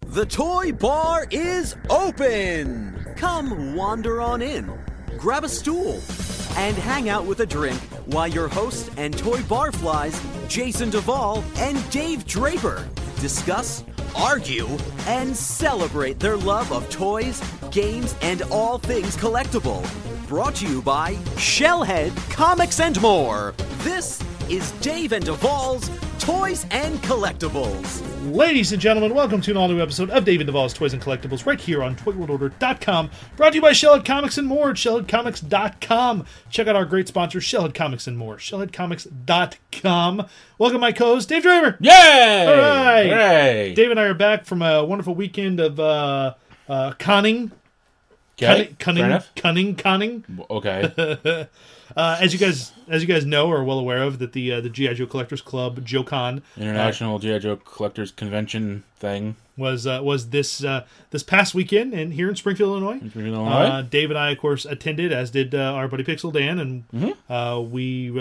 The Toy Bar is open! Come wander on in, grab a stool, and hang out with a drink while your host and toy barflies, Jason Duvall and Dave Draper, discuss, argue, and celebrate their love of toys, games, and all things collectible. Brought to you by Shellhead Comics and More. This is Dave and Duvall's Toys and Collectibles. Ladies and gentlemen, welcome to an all-new episode of Dave and Duvall's Toys and Collectibles right here on ToyWorldOrder.com. Brought to you by Shellhead Comics and More at ShellheadComics.com. Check out our great sponsor, Shellhead Comics and More, ShellheadComics.com. Welcome, my co-host, Dave Draper. Yay! All right. Hooray! Dave and I are back from a wonderful weekend of conning. Okay, Conning. Okay. As you guys know or are well aware of, that the G.I. Joe Collectors Club, JoeCon, International G.I. Joe Collectors Convention thing was this past weekend here in Springfield, Illinois. Dave and I, of course, attended, as did our buddy Pixel Dan, and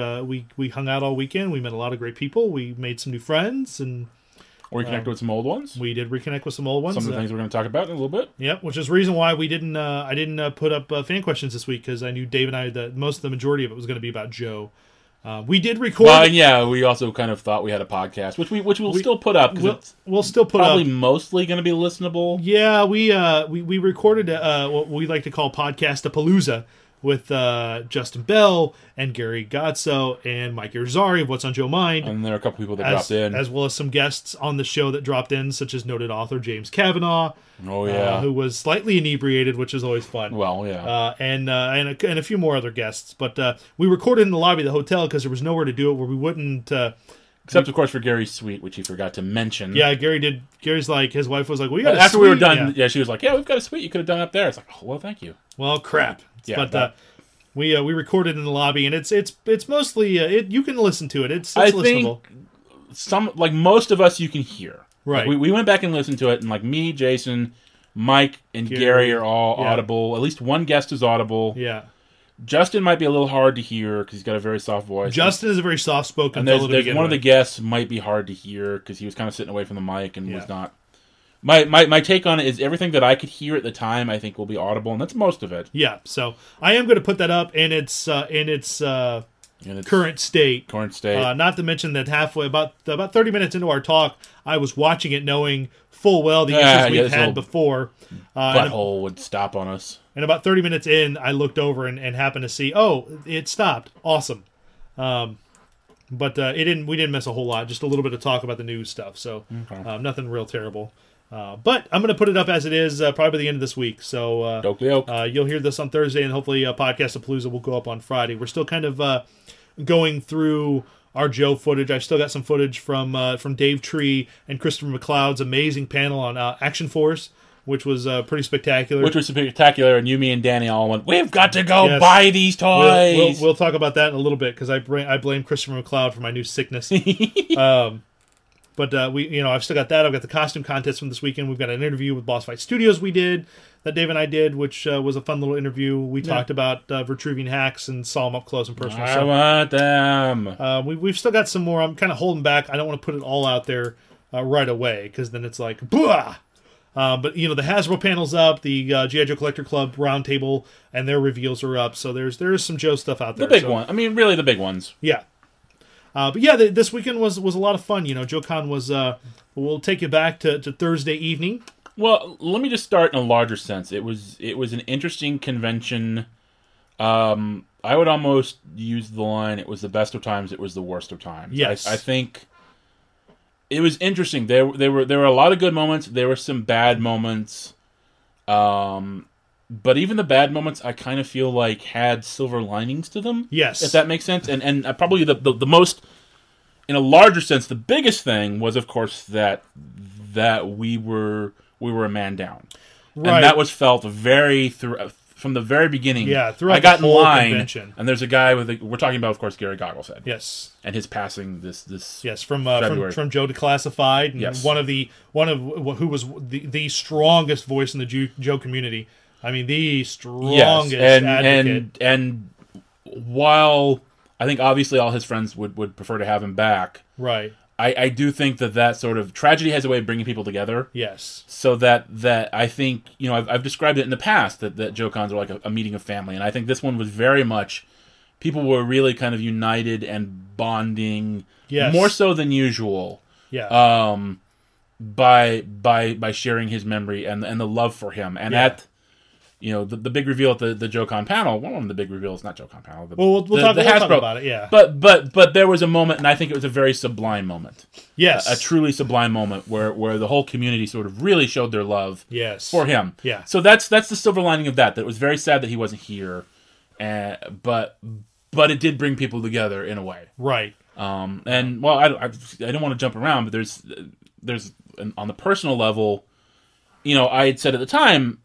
we hung out all weekend. We met a lot of great people. We made some new friends, and we reconnected with some old ones. We did reconnect with some old ones. Some of the things we're going to talk about in a little bit. Yep, which is the reason why we didn't. I didn't put up fan questions this week, because I knew Dave and I that most of the majority of it was going to be about Joe. We did record. Well, yeah, we also kind of thought we had a podcast, which we'll still put up. We'll still put probably up. Mostly going to be listenable. Yeah, we recorded what we like to call Podcast-a-Palooza with Justin Bell and Gary Gotso and Mike Irizarry of What's on Joe Mind. And there are a couple people that dropped in. As well as some guests on the show that dropped in, such as noted author James Kavanaugh. Oh, yeah. Who was slightly inebriated, which is always fun. Well, yeah. And a few more other guests. But we recorded in the lobby of the hotel because there was nowhere to do it where we wouldn't... Except, of course, for Gary's suite, which he forgot to mention. Yeah, Gary did. Gary's like, his wife was like, well, you got a After suite. we were done, yeah, she was like, yeah, we've got a suite. You could have done up there. It's like, oh, well, thank you. Well, crap. Yeah, but we recorded in the lobby, and it's mostly you can listen to it. It's I listenable. Think most of us you can hear. Right. Like we went back and listened to it, and like me, Jason, Mike, and Gary are all audible. At least one guest is audible. Yeah. Justin might be a little hard to hear because he's got a very soft voice. Justin is a very soft-spoken and fellow. There's one of the guests might be hard to hear because he was kind of sitting away from the mic and was not. My take on it is everything that I could hear at the time I think will be audible, and that's most of it. Yeah, so I am going to put that up in its current state. Not to mention that halfway, about 30 minutes into our talk, I was watching it knowing full well the issues we've had before. Butthole would stop on us. And about 30 minutes in, I looked over and happened to see, it stopped. Awesome. But we didn't miss a whole lot. Just a little bit of talk about the news stuff. So nothing real terrible. But I'm going to put it up as it is probably by the end of this week. So you'll hear this on Thursday, and hopefully Podcast-a-Palooza will go up on Friday. We're still kind of going through our Joe footage. I've still got some footage from Dave Tree and Christopher McLeod's amazing panel on Action Force, which was pretty spectacular. And you, me, and Danny all went, we've got to go buy these toys! We'll talk about that in a little bit, because I blame Christopher McLeod for my new sickness. But I've still got that. I've got the costume contest from this weekend. We've got an interview with Boss Fight Studios that Dave and I did, which was a fun little interview. We talked about Vitruvian hacks and saw them up close and personal. I want them. We've still got some more. I'm kind of holding back. I don't want to put it all out there right away, because then it's like, blah! But the Hasbro panel's up, the G.I. Joe Collector Club roundtable, and their reveals are up. So there is some Joe stuff out there. The big one. I mean, really the big ones. Yeah. But yeah, this weekend was a lot of fun. JoeCon was. We'll take you back to Thursday evening. Well, let me just start in a larger sense. It was an interesting convention. I would almost use the line, it was the best of times, it was the worst of times. Yes. I think it was interesting. There were a lot of good moments. There were some bad moments. But even the bad moments, I kind of feel like had silver linings to them. Yes. If that makes sense. And probably the most, in a larger sense, the biggest thing was, of course, that we were a man down. Right. And that was felt from the very beginning. Yeah, throughout I got the whole in line, convention. And there's a guy we're talking about, of course, Gary Goggleshead. Yes. And his passing this yes, from Joe Declassified, and yes. one of who was the strongest voice in the Joe community. I mean, the strongest advocate. And while I think obviously all his friends would prefer to have him back, right? I do think that sort of tragedy has a way of bringing people together. Yes. So that I think, I've described it in the past that JoeCons are like a meeting of family, and I think this one was very much, people were really kind of united and bonding, more so than usual. Yeah. By sharing his memory and the love for him, and at the big reveal at the JoeCon panel. One of the big reveals, not JoeCon panel. We'll talk about it. Yeah. But there was a moment, and I think it was a very sublime moment. Yes. A truly sublime moment where the whole community sort of really showed their love. Yes. For him. Yeah. So that's the silver lining of that. That it was very sad that he wasn't here, but it did bring people together in a way. Right. And well, I don't want to jump around, but there's on the personal level, I had said at the time.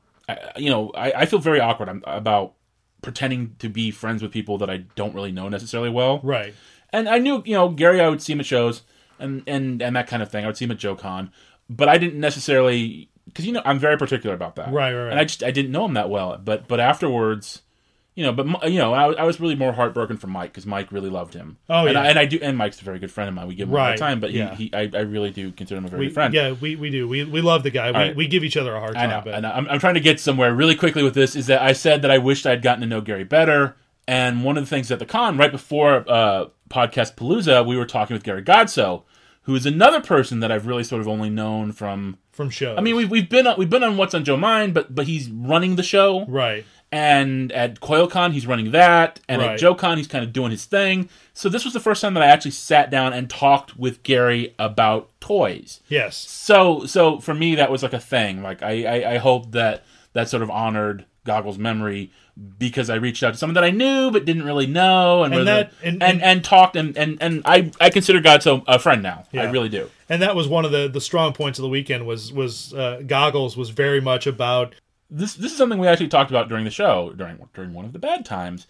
I feel very awkward about pretending to be friends with people that I don't really know necessarily well. Right. And I knew, Gary, I would see him at shows and that kind of thing. I would see him at JoeCon, but I didn't necessarily, because I'm very particular about that. Right. And I didn't know him that well. But afterwards, I was really more heartbroken for Mike because Mike really loved him. Oh yeah. And I do, and Mike's a very good friend of mine. We give him a hard time, but I really do consider him a very good friend. Yeah, we do. We love the guy. We give each other a hard time. I know. And I'm trying to get somewhere really quickly with this. Is that I said that I wished I'd gotten to know Gary better, and one of the things at the con right before Podcast Palooza, we were talking with Gary Godso, who is another person that I've really sort of only known from shows. I mean, we've been on What's on Joe Mind, but he's running the show, right? And at CoilCon, he's running that. And at JoeCon, he's kind of doing his thing. So this was the first time that I actually sat down and talked with Gary about toys. Yes. So for me, that was like a thing. Like, I hope that sort of honored Goggles' memory because I reached out to someone that I knew but didn't really know. And talked. And I consider Godso a friend now. Yeah. I really do. And that was one of the strong points of the weekend was Goggles was very much about... This is something we actually talked about during the show, during one of the bad times,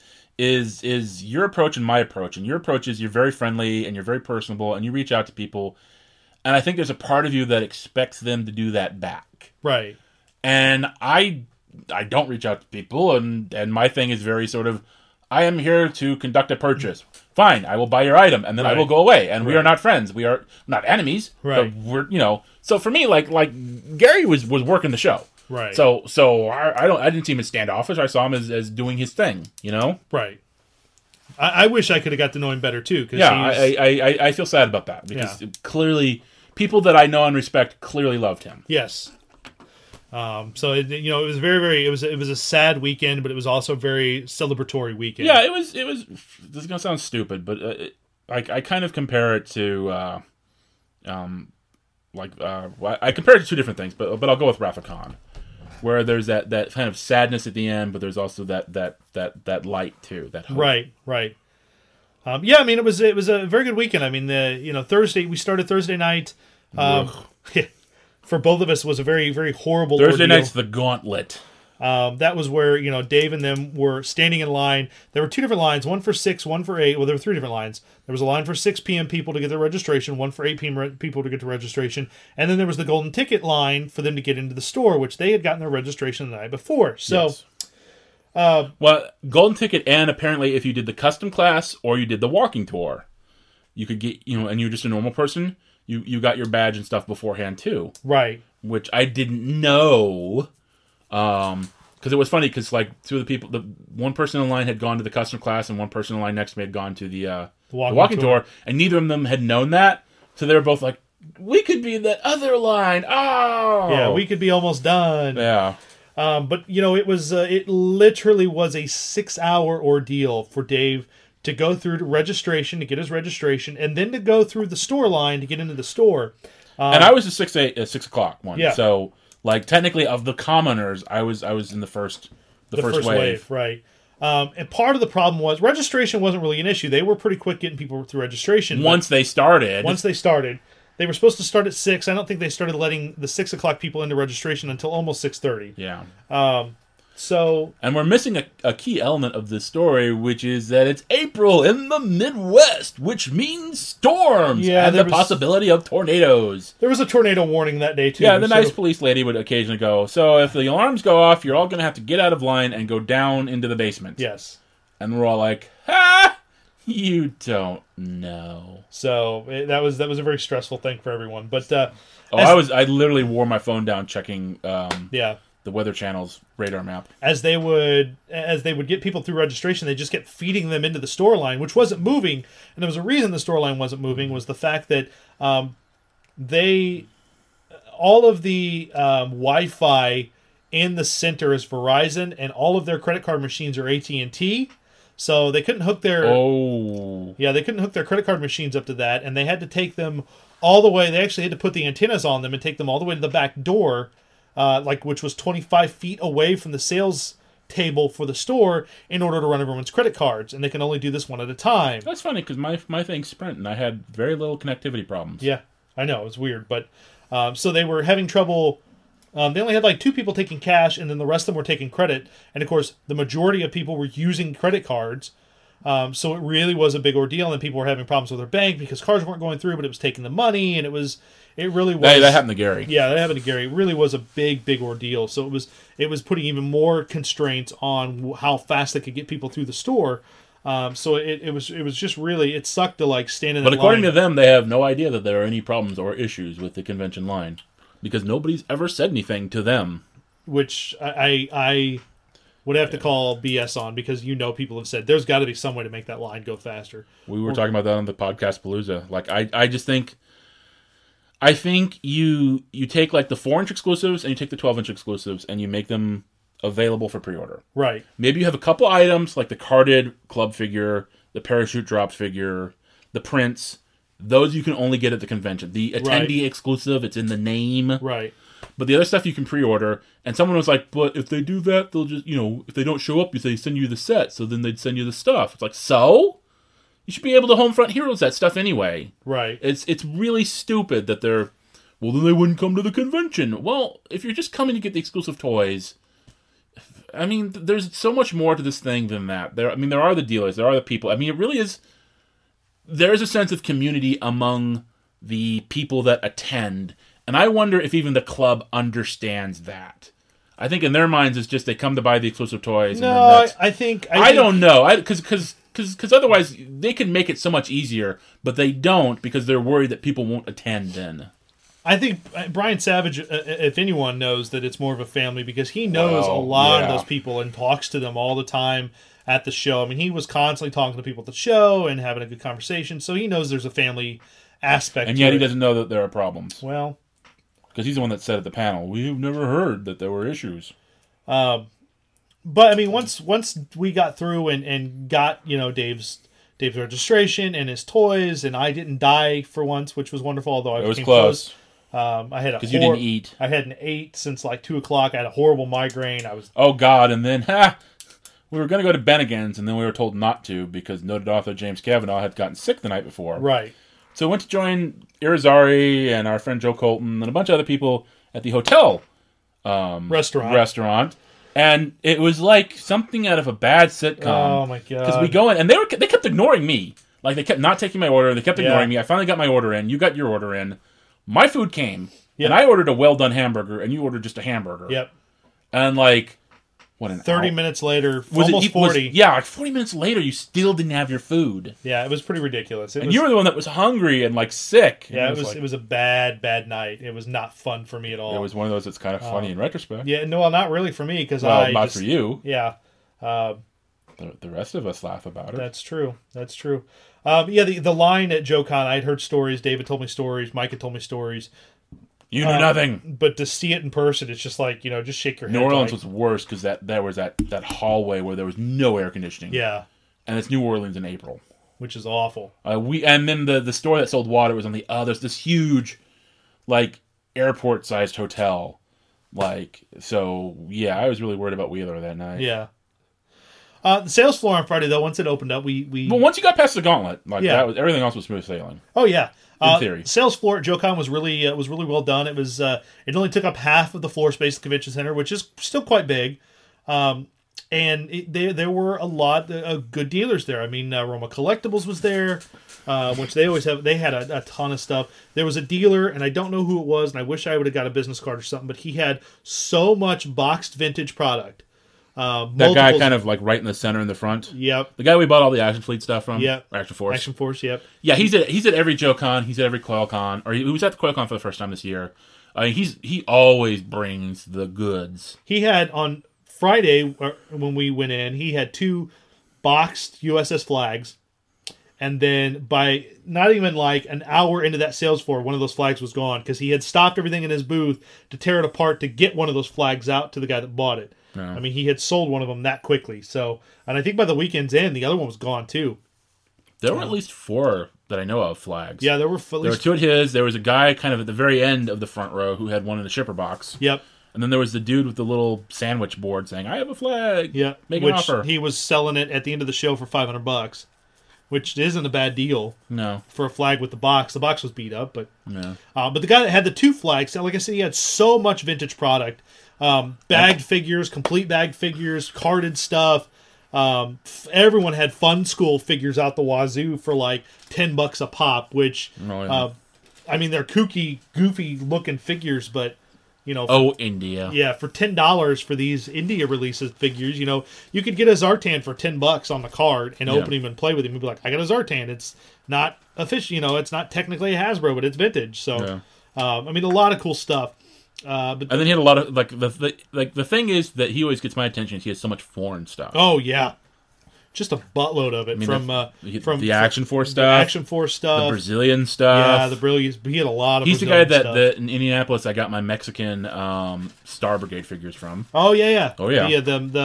is your approach and my approach. And your approach is you're very friendly and you're very personable and you reach out to people. And I think there's a part of you that expects them to do that back. Right. And I don't reach out to people, and my thing is very sort of, I am here to conduct a purchase. Fine, I will buy your item, and then I will go away. And we are not friends. We are not enemies. Right. But we're, so for me, like Gary was working the show. Right. So I didn't see him as standoffish. I saw him as doing his thing. Right. I wish I could have got to know him better too. Cause I feel sad about that because clearly people that I know and respect clearly loved him. Yes. So it was very, very. It was a sad weekend, but it was also a very celebratory weekend. Yeah, it was. This is gonna sound stupid, but I kind of compare it to I compare it to two different things, but I'll go with Rathacon, where there's that kind of sadness at the end, but there's also that light too, that hope. Right. Yeah, I mean it was a very good weekend. I mean Thursday we started Thursday night. For both of us was a very, very horrible Thursday ordeal. night's the gauntlet. That was where Dave and them were standing in line. There were two different lines, one for 6, one for 8. Well, there were three different lines. There was a line for 6 p.m. people to get their registration, one for 8 p.m. people to get their registration, and then there was the golden ticket line for them to get into the store, which they had gotten their registration the night before. So, yes. Well, golden ticket, and apparently if you did the custom class or you did the walking tour, you could get and you're just a normal person. You got your badge and stuff beforehand too, right? Which I didn't know, because it was funny because like two of the people, the one person in line had gone to the custom class and one person in line next to me had gone to the walking tour, and neither of them had known that, so they were both like, "We could be in that other line." Oh, yeah, we could be almost done. Yeah, but it literally was a 6-hour ordeal for Dave to go through registration, to get his registration, and then to go through the store line to get into the store. And I was a 6 o'clock one. Yeah. So, like, technically, of the commoners, I was in the first wave. Right. And part of the problem was registration wasn't really an issue. They were pretty quick getting people through registration. Once they started. They were supposed to start at 6. I don't think they started letting the 6 o'clock people into registration until almost 6:30. Yeah. And we're missing a key element of this story, which is that it's April in the Midwest, which means storms and the possibility of tornadoes. There was a tornado warning that day, too. Yeah, the nice police lady would occasionally go, so if the alarms go off, you're all going to have to get out of line and go down into the basement. Yes. And we're all like, You don't know. So that was a very stressful thing for everyone. But I literally wore my phone down checking yeah, the Weather Channel's radar map. as they would get people through registration, they just kept feeding them into the store line, which wasn't moving. And there was a reason the store line wasn't moving, was the fact that all of the Wi-Fi in the center is Verizon, and all of their credit card machines are AT&T. So they couldn't hook their they couldn't hook their credit card machines up to that, and they had to take them all the way. They actually had to put the antennas on them and take them all the way to the back door, which was 25 feet away from the sales table for the store, in order to run everyone's credit cards, and they can only do this one at a time. That's funny because my thing's Sprint, and I had very little connectivity problems. Yeah, I know, it's weird, but so they were having trouble. They only had like 2 people taking cash, and then the rest of them were taking credit. And of course, the majority of people were using credit cards. So it really was a big ordeal, and people were having problems with their bank because cards weren't going through, but it was taking the money, and it really was. That happened to Gary. Yeah, that happened to Gary. It really was a big ordeal. So it was putting even more constraints on how fast they could get people through the store. So it was just really, it sucked to like stand in the line. But according to them, they have no idea that there are any problems or issues with the convention line, because nobody's ever said anything to them. Which I would have to call BS on, because people have said there's got to be some way to make that line go faster. We were talking about that on the podcast Palooza. Like I just think, you take like the 4-inch exclusives and you take the 12-inch exclusives and you make them available for pre-order. Right. Maybe you have a couple items like the carded club figure, the parachute drop figure, the prints. Those you can only get at the convention. The attendee exclusive, it's in the name. Right. But the other stuff you can pre-order. And someone was like, but if they do that, they'll just, if they don't show up, they send you the set. So then they'd send you the stuff. It's like, so? You should be able to Homefront Heroes that stuff anyway. Right. It's really stupid that they're, well, then they wouldn't come to the convention. Well, if you're just coming to get the exclusive toys, I mean, there's so much more to this thing than that. There are the dealers. There are the people. I mean, it really is. There is a sense of community among the people that attend, and I wonder if even the club understands that. I think in their minds it's just they come to buy the exclusive toys. No, I think I don't know, because otherwise they can make it so much easier, but they don't because they're worried that people won't attend. Then I think Brian Savage, if anyone, knows that it's more of a family, because he knows a lot of those people and talks to them all the time at the show. I mean, he was constantly talking to people at the show and having a good conversation, so he knows there's a family aspect. And yet he doesn't know that there are problems. Well, because he's the one that said at the panel, "We've never heard that there were issues." But I mean, once we got through and got Dave's registration and his toys, and I didn't die for once, which was wonderful. Although it was close. I had because you didn't eat. I hadn't ate since like 2:00. I had a horrible migraine. Oh God! And then we were going to go to Bennigan's, and then we were told not to because noted author James Kavanaugh had gotten sick the night before. Right. So we went to join Irizarry and our friend Joe Colton and a bunch of other people at the hotel restaurant. And it was like something out of a bad sitcom. Oh my God. Because we go in, and they kept ignoring me. Like, they kept not taking my order. They kept ignoring me. I finally got my order in. You got your order in. My food came. Yep. And I ordered a well-done hamburger, and you ordered just a hamburger. Yep. And like, what, 30 minutes later, almost 40. Like 40 minutes later, you still didn't have your food. Yeah, it was pretty ridiculous. You were the one that was hungry and like sick. Yeah, it was a bad night. It was not fun for me at all. It was one of those that's kind of funny in retrospect. Yeah, no, not really for me, because not for you. Yeah. The rest of us laugh about it. That's true. The line at JoeCon, I'd heard stories. David told me stories. Mike had told me stories. You knew nothing. But to see it in person, it's just like, just shake your head. New Orleans was worse because there was that hallway where there was no air conditioning. Yeah. And it's New Orleans in April. Which is awful. And then the store that sold water was on the other. There's this huge, like, airport-sized hotel. Like, so, yeah, I was really worried about Wheeler that night. Yeah. The sales floor on Friday, though, once it opened up, we... Well, once you got past the gauntlet, everything else was smooth sailing. Oh, yeah. In theory. Sales floor at JoeCon was really well done. It was it only took up half of the floor space of the convention center, which is still quite big. And there were a lot of good dealers there. I mean, Roma Collectibles was there, which they always have. They had a ton of stuff. There was a dealer, and I don't know who it was, and I wish I would have got a business card or something, but he had so much boxed vintage product. That guy kind of like right in the center in the front. Yep. The guy we bought all the Action Fleet stuff from. Yep. Action Force. Action Force. Yep. Yeah, he's at every Joe Con. He's at every Coil Con, or he was at the Coil Con for the first time this year. He always brings the goods. He had on Friday when we went in, he had 2 boxed USS flags, and then by not even like an hour into that sales floor, one of those flags was gone because he had stopped everything in his booth to tear it apart to get one of those flags out to the guy that bought it. I mean, he had sold one of them that quickly. So, and I think by the weekend's end, the other one was gone too. There were at least 4 that I know of flags. Yeah, there were. There were 2 at his. There was a guy kind of at the very end of the front row who had one in the shipper box. Yep. And then there was the dude with the little sandwich board saying, "I have a flag. Yeah, make an offer." He was selling it at the end of the show for $500, which isn't a bad deal. No, for a flag with the box. The box was beat up, but no. But the guy that had the 2 flags, like I said, he had so much vintage product. Bagged figures, complete bagged figures, carded stuff. Everyone had Fun School figures out the wazoo for like $10 a pop, which, I mean, they're kooky, goofy looking figures, but, you know. India. Yeah, for $10 for these India releases figures, you know, you could get a Zartan for $10 on the card and open him and play with him and be like, I got a Zartan. It's not official, you know, it's not technically a Hasbro, but it's vintage. So, I mean, a lot of cool stuff. But then he had a lot of the thing is that he always gets my attention. He has so much foreign stuff. Oh yeah, just a buttload of it. I mean, from the Action Force stuff, the Brazilian stuff. Yeah, the Brazilian. He had a lot of. He's Brazilian the guy that in Indianapolis I got my Mexican Star Brigade figures from. Oh yeah. Yeah,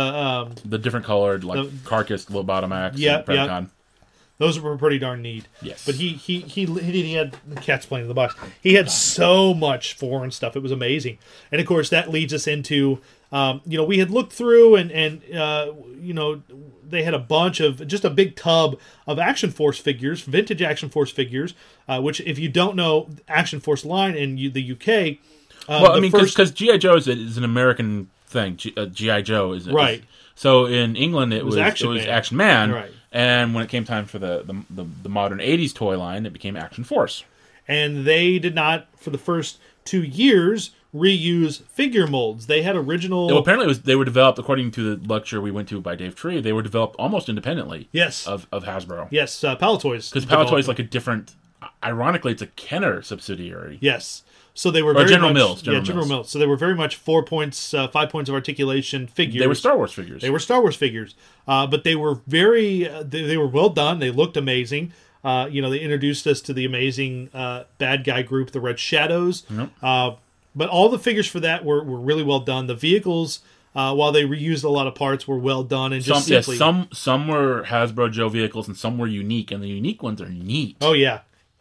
the different colored Carcass, Lobotamax, and Predacon. Those were pretty darn neat. Yes. But he had the cat's playing in the box. He had so much foreign stuff. It was amazing. And of course that leads us into you know, we had looked through and you know, they had a bunch of just a big tub of Action Force figures, vintage Action Force figures, which if you don't know Action Force line in the UK, well, I mean, because G.I. Joe is an American thing. G.I. Joe is right. So in England it was Action Man, right. And when it came time for the modern 80s toy line, it became Action Force. And they did not, for the first 2 years, reuse figure molds. They had original. Well, apparently they were developed, according to the lecture we went to by Dave Tree, they were developed almost independently. Yes. Of Hasbro. Yes, Palatoys. Because Palatoy is like a different. Ironically, it's a Kenner subsidiary. Yes. So they were very General Mills. General Mills. So they were very much 4 points, 5 points of articulation figures. They were Star Wars figures. But they were very, they were well done. They looked amazing. You know, they introduced us to the amazing bad guy group, the Red Shadows. Yep. But all the figures for that were really well done. The vehicles, while they reused a lot of parts, were well done and just simply. Some were Hasbro Joe vehicles and some were unique, and the unique ones are neat. Oh yeah.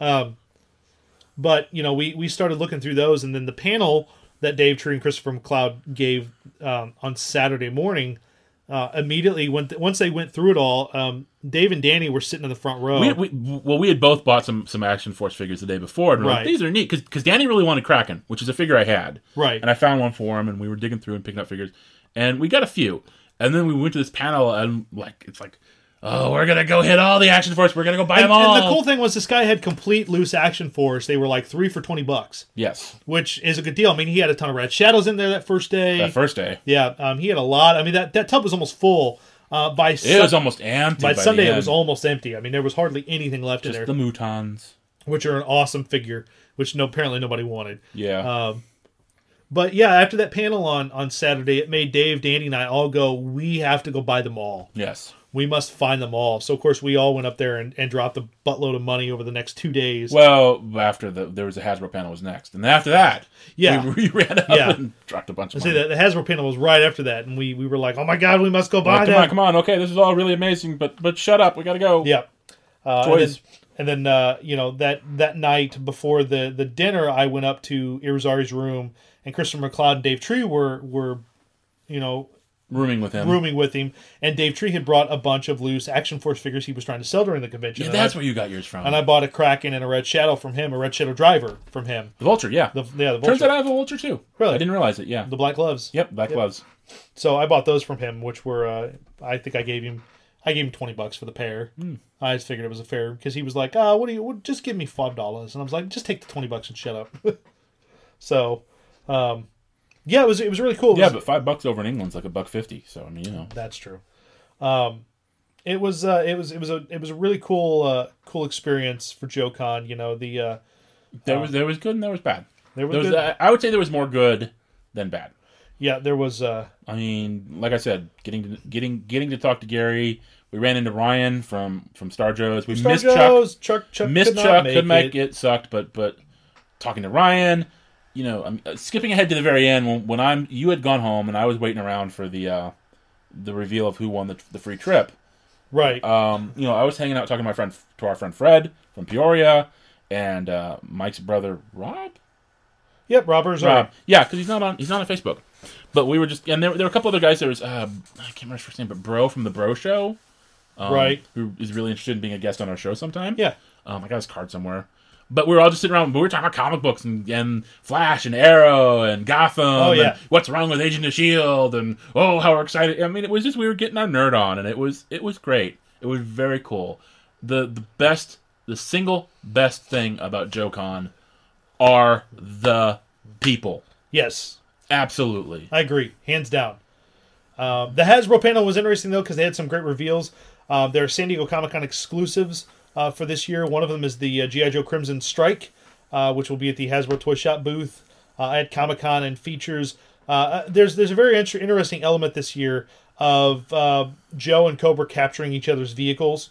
But, you know, we started looking through those, and then the panel that Dave Tree and Christopher McLeod gave on Saturday morning, immediately, once they went through it all, Dave and Danny were sitting in the front row. We had both bought some Action Force figures the day before, and we're like, these are neat, because Danny really wanted Kraken, which is a figure I had. Right. And I found one for him, and we were digging through and picking up figures, and we got a few. And then we went to this panel, and it's like, oh, we're going to go hit all the Action Force. We're going to go buy them all. And the cool thing was this guy had complete loose Action Force. They were like 3 for $20. Yes. Which is a good deal. I mean, he had a ton of Red Shadows in there that first day. Yeah. He had a lot. I mean, that tub was almost full. It was almost empty. By Sunday, it was almost empty. I mean, there was hardly anything left in there. Just the Mutons. Which are an awesome figure, which apparently nobody wanted. Yeah. But yeah, after that panel on Saturday, it made Dave, Danny, and I all go, we have to go buy them all. Yes. We must find them all. So, of course, we all went up there and dropped a buttload of money over the next 2 days. Well, after there was a Hasbro panel was next. And then after that, we ran up and dropped a bunch of money. The Hasbro panel was right after that. And we were like, oh, my God, we must go buy them. Come on. Okay, this is all really amazing, but shut up. We got to go. Yeah. Toys. And then you know, that night before the dinner, I went up to Irizarry's room, and Christopher McLeod and Dave Tree were you know, rooming with him, and Dave Tree had brought a bunch of loose Action Force figures he was trying to sell during the convention. Yeah, that's where you got yours from. And I bought a Kraken and a Red Shadow from him, a Red Shadow Driver from him. The Vulture, yeah. The Vulture. Turns out I have a Vulture too. Really? I didn't realize it, yeah. The black gloves. Yep, black gloves. So I bought those from him, which were, I think I gave him $20 for the pair. I just figured it was a fair, because he was like, just give me $5. And I was like, just take the $20 and shut up. So, Yeah, it was really cool. Yeah, but $5 over in England's like $1.50. So I mean, you know, that's true. It was a really cool experience for JoeCon. You know, there was good and there was bad. There was good. I would say there was more good than bad. Yeah, there was. I mean, like I said, getting to talk to Gary. We ran into Ryan from Star Joe's. We missed Chuck. Chuck missed Chuck. Couldn't make it. Sucked. But talking to Ryan, you know, I'm skipping ahead to the very end when you had gone home and I was waiting around for the reveal of who won the free trip. Right. You know, I was hanging out talking to our friend Fred from Peoria and Mike's brother Rob. Yep, Rob. Yeah, because he's not on Facebook. But we were just, and there were a couple other guys. There was I can't remember his first name, but Bro from the Bro Show, right? Who is really interested in being a guest on our show sometime. Yeah. I got his card somewhere. But we were all just sitting around. We were talking about comic books and Flash and Arrow and Gotham. Oh yeah. And what's wrong with Agent of S.H.I.E.L.D. and how we're excited. I mean, it was just we were getting our nerd on, and it was great. It was very cool. The single best thing about JoeCon are the people. Yes. Absolutely. I agree. Hands down. The Hasbro panel was interesting, though, because they had some great reveals. There are San Diego Comic-Con exclusives for this year. One of them is the G.I. Joe Crimson Strike, which will be at the Hasbro Toy Shop booth at Comic-Con and features... there's a very interesting element this year of Joe and Cobra capturing each other's vehicles.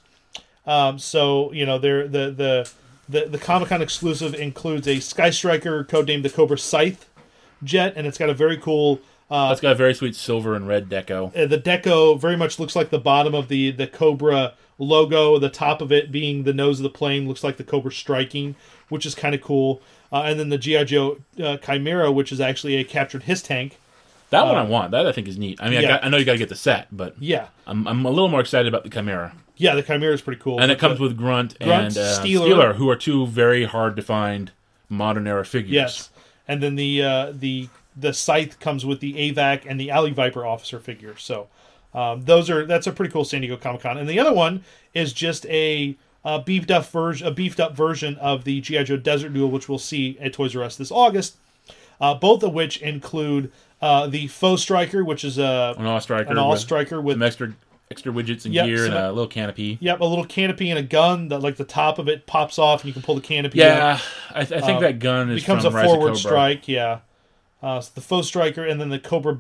So, you know, the Comic-Con exclusive includes a Sky Striker codenamed the Cobra Scythe jet, and it's got a very cool... it's got a very sweet silver and red deco. The deco very much looks like the bottom of the Cobra logo. The top of it being the nose of the plane looks like the Cobra striking, which is kind of cool. And then the G.I. Joe Chimera, which is actually a captured HISS tank. That one I want. That I think is neat. I mean, I know you got to get the set, but yeah, I'm a little more excited about the Chimera. Yeah, the Chimera is pretty cool. And it comes with Grunt and Steeler, who are two very hard to find modern era figures. Yes, and then the Scythe comes with the AVAC and the Alley Viper officer figure. So that's a pretty cool San Diego Comic-Con. And the other one is just a beefed up version of the G.I. Joe Desert Duel, which we'll see at Toys R Us this August. Both of which include the Faux Striker, which is an all striker with some extra widgets and gear and a little canopy. Yep, a little canopy and a gun that, like, the top of it pops off and you can pull the canopy. Yeah, I think that gun becomes from a Rise forward of Cobra. strike. Yeah, so the Faux Striker, and then the Cobra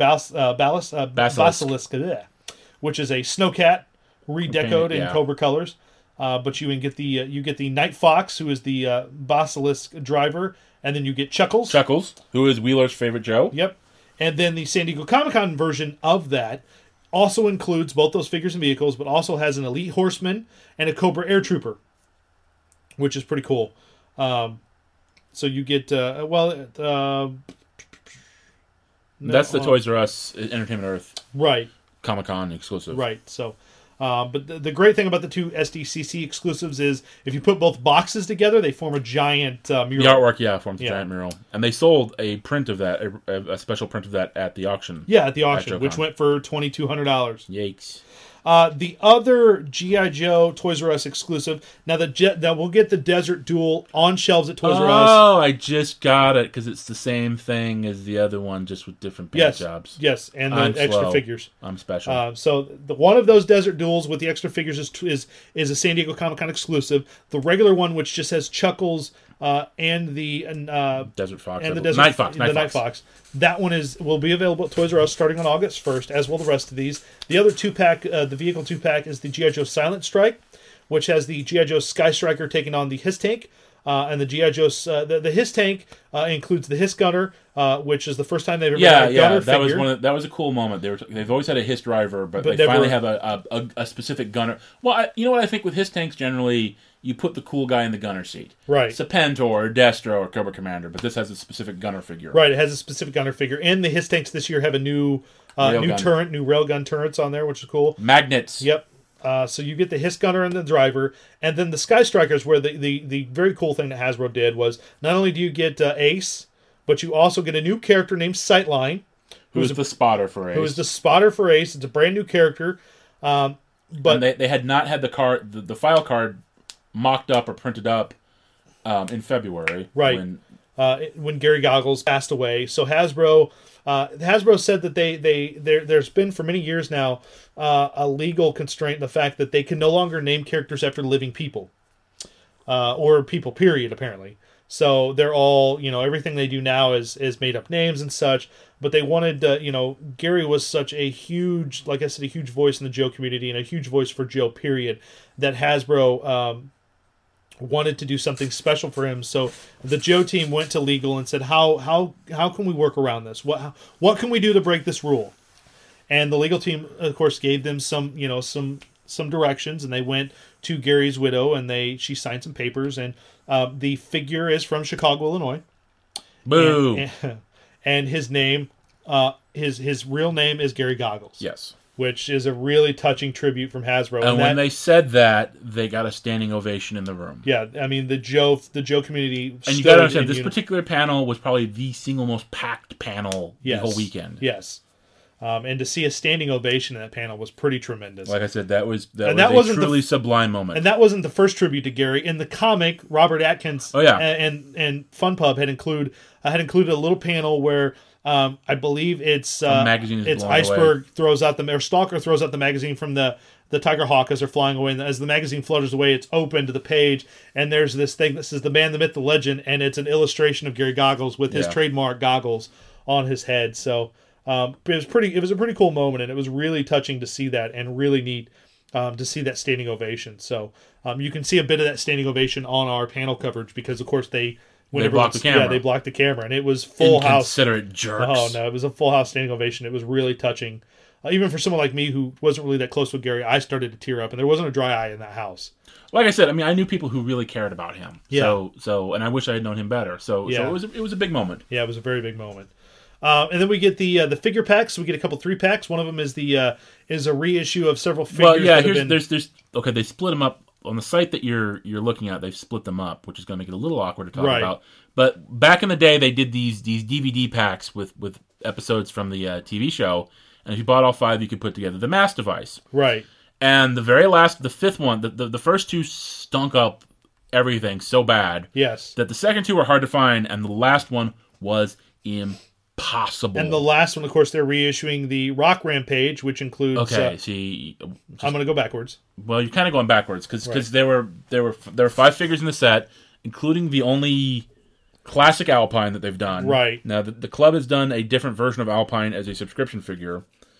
Basilisk, which is a Snowcat redecoed in Cobra colors. But you get the Night Fox, who is the Basilisk driver, and then you get Chuckles, who is Wheeler's favorite Joe. Yep, and then the San Diego Comic-Con version of that also includes both those figures and vehicles, but also has an Elite Horseman and a Cobra Air Trooper, which is pretty cool. So you get that's the Toys R Us Entertainment Earth Comic-Con exclusive. Right. So, but the great thing about the two SDCC exclusives is if you put both boxes together, they form a giant mural. The artwork, forms a giant mural. And they sold a print of that, a special print of that at the auction. Yeah, at the auction, which went for $2,200. Yikes. The other G.I. Joe Toys R Us exclusive. Now we'll get the Desert Duel on shelves at Toys R Us. Oh, I just got it because it's the same thing as the other one, just with different paint jobs. Yes, and the extra figures. I'm special. So one of those Desert Duels with the extra figures is a San Diego Comic-Con exclusive. The regular one, which just has Chuckles and the Desert Fox and the Night Fox. Night Fox. That one will be available at Toys R Us starting on August 1st, as will the rest of these. The other 2-pack, the vehicle 2-pack, is the G.I. Joe Silent Strike, which has the G.I. Joe Sky Striker taking on the HISS tank. And the G.I. Joe the HISS tank includes the HISS Gunner, which is the first time they've ever had a gunner figure. That was a cool moment. They've always had a HISS driver, but they finally have a specific gunner. Well, you know what I think with HISS tanks generally, you put the cool guy in the gunner seat. Right. Serpentor or Destro or Cobra Commander, but this has a specific gunner figure. Right, it has a specific gunner figure. And the HISS tanks this year have a new turret, new railgun turrets on there, which is cool. Magnets. Yep. So you get the HISS gunner and the driver, and then the Sky Strikers, where the very cool thing that Hasbro did was not only do you get Ace, but you also get a new character named Sightline. Who is the spotter for Ace. Who is the spotter for Ace. It's a brand new character. But and they had not had the file card mocked up or printed up in February. Right. When when Gary Goggles passed away. So Hasbro said that there's been for many years now a legal constraint in the fact that they can no longer name characters after living people, or people, period, apparently. So they're all, everything they do now is made up names and such. But they wanted, Gary was such a huge, like I said, a huge voice in the Joe community and a huge voice for Joe, period, that Hasbro wanted to do something special for him. So the Joe team went to legal and said, how can we work around this? What can we do to break this rule? And the legal team, of course, gave them some directions, and they went to Gary's widow, and she signed some papers, and the figure is from Chicago, Illinois. Boo! And his name, his real name is Gary Goggles. Yes. Which is a really touching tribute from Hasbro. And when they said that, they got a standing ovation in the room. Yeah, I mean the Joe community. And you got to understand, this particular panel was probably the single most packed panel the whole weekend. Yes. And to see a standing ovation in that panel was pretty tremendous. Like I said, that was a truly sublime moment. And that wasn't the first tribute to Gary. In the comic, Robert Atkins and Fun Pub had included a little panel where I believe it's Iceberg throws out or Stalker throws out the magazine from the Tiger Hawk as they're flying away, and as the magazine flutters away, it's open to the page, and there's this thing that says "The Man, the Myth, the Legend," and it's an illustration of Gary Goggles with his trademark goggles on his head. So it was a pretty cool moment, and it was really touching to see that, and really neat to see that standing ovation. So you can see a bit of that standing ovation on our panel coverage because, of course, they blocked the camera. Yeah, they blocked the camera, and it was full house. Inconsiderate jerks. Oh no, it was a full house standing ovation. It was really touching. Even for someone like me who wasn't really that close with Gary, I started to tear up, and there wasn't a dry eye in that house. Like I said, I mean, I knew people who really cared about him. Yeah. So, and I wish I had known him better. So it was a big moment. Yeah, it was a very big moment. And then we get the figure packs. We get a couple 3-packs. One of them is is a reissue of several figures. Well, yeah. There's they split them up on the site that you're looking at. They've split them up, which is going to make it a little awkward to talk about. But back in the day, they did these DVD packs with episodes from the TV show, and if you bought all 5, you could put together the mass device. Right. And the very last, the 5th one, the first 2 stunk up everything so bad. Yes. That the second 2 were hard to find, and the last one was impossible. And the last one, of course, they're reissuing the Rock Rampage, which includes. Okay, I'm going to go backwards. Well, you're kind of going backwards because there were 5 figures in the set, including the only classic Alpine that they've done. Right. Now, the club has done a different version of Alpine as a subscription figure